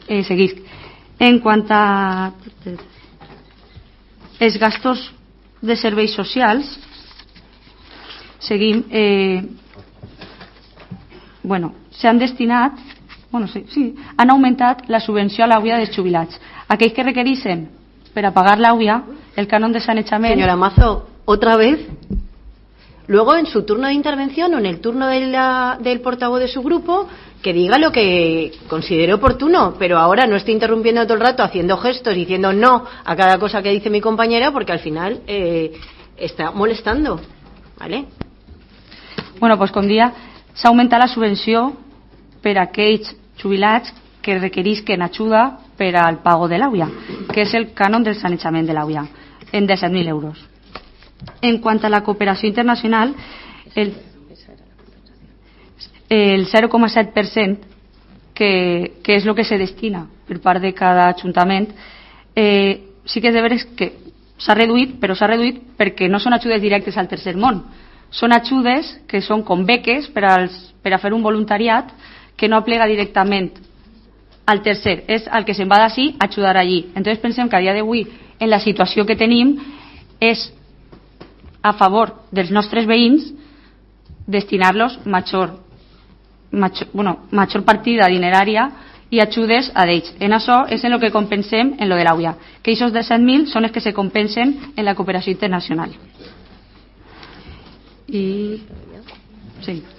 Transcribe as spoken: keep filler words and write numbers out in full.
eh, seguir. En quant a els gastos de serveis socials, seguim. Eh, bueno, s'han destinat, bueno, sí, sí, han augmentat la subvenció a l'A U I A dels jubilats. Aquells que requereixen per a pagar l'A U I A el canon de sanejament. Señora Mazo, otra vez. Luego, en su turno de intervención o en el turno de la, del portavoz de su grupo, que diga lo que considere oportuno, pero ahora no esté interrumpiendo todo el rato haciendo gestos, diciendo no a cada cosa que dice mi compañera, porque al final eh, está molestando, ¿vale? Bueno, pues com dia, s'ha augmentat la subvenció per a aquells jubilats que requerisquen ajuda per al pago de l'A U I A, que és el cànon del sanejament de l'A U I A, en disset mil euros. En quant a la cooperació internacional, el, el zero coma set per cent, que, que és el que se destina per part de cada ajuntament, eh, sí que és de veres que s'ha reduït, però s'ha reduït perquè no són ajudes directes al tercer món. Són ajudes que són com beques per, als, per a fer un voluntariat que no aplega directament al tercer, és el que se'n va d'ací a ajudar allí. Entonces pensem que a dia d'avui, en la situació que tenim, és a favor dels nostres veïns destinar-los major, major, bueno, major partida dinerària i ajudes a ells. En això és en el que compensem en lo de l'A U I A, que aquests disset mil són els que se compensen en la cooperació internacional. I sí.